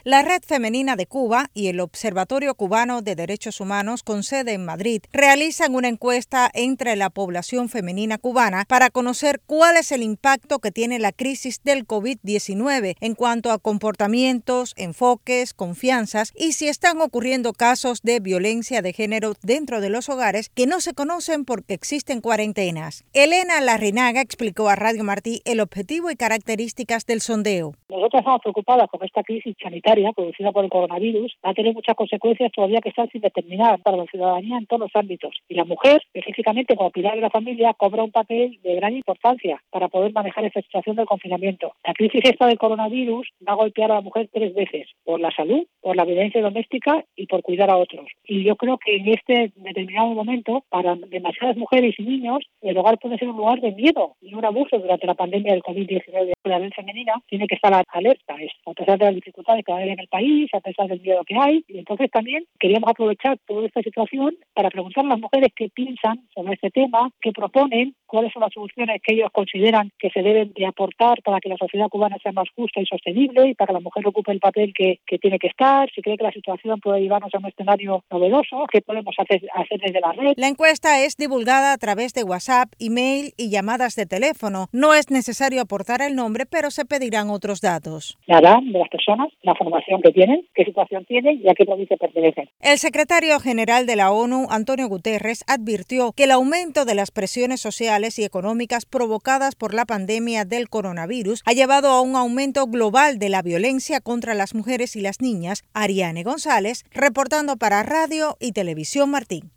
La Red Femenina de Cuba y el Observatorio Cubano de Derechos Humanos, con sede en Madrid, realizan una encuesta entre la población femenina cubana para conocer cuál es el impacto que tiene la crisis del COVID-19 en cuanto a comportamientos, enfoques, confianzas y si están ocurriendo casos de violencia de género dentro de los hogares que no se conocen porque existen cuarentenas. Elena Larrinaga explicó a Radio Martí el objetivo y características del sondeo. Nosotros estamos preocupadas con esta crisis sanitaria producida por el coronavirus. Va a tener muchas consecuencias todavía que están sin determinar para la ciudadanía en todos los ámbitos. Y la mujer, específicamente como pilar de la familia, cobra un papel de gran importancia para poder manejar esta situación del confinamiento. La crisis esta del coronavirus va a golpear a la mujer 3 veces: por la salud, por la violencia doméstica y por cuidar a otros. Y yo creo que en este determinado momento, para demasiadas mujeres y niños, el hogar puede ser un lugar de miedo y un abuso durante la pandemia del COVID-19. La red femenina tiene que estar alerta, a pesar de las dificultades que hay en el país, a pesar del miedo que hay. Y entonces también queríamos aprovechar toda esta situación para preguntar a las mujeres qué piensan sobre este tema, qué proponen, cuáles son las soluciones que ellos consideran que se deben de aportar para que la sociedad cubana sea más justa y sostenible y para que la mujer ocupe el papel que tiene que estar, si cree que la situación puede llevarnos a un escenario novedoso, qué podemos hacer desde la red. La encuesta es divulgada a través de WhatsApp, email y llamadas de teléfono. No es necesario aportar el nombre, pero se pedirán otros datos. La edad de las personas, la formación que tienen, qué situación tienen y a qué provincia pertenecen. El secretario general de la ONU, Antonio Guterres, advirtió que el aumento de las presiones sociales y económicas provocadas por la pandemia del coronavirus ha llevado a un aumento global de la violencia contra las mujeres y las niñas. Ariane González, reportando para Radio y Televisión Martí.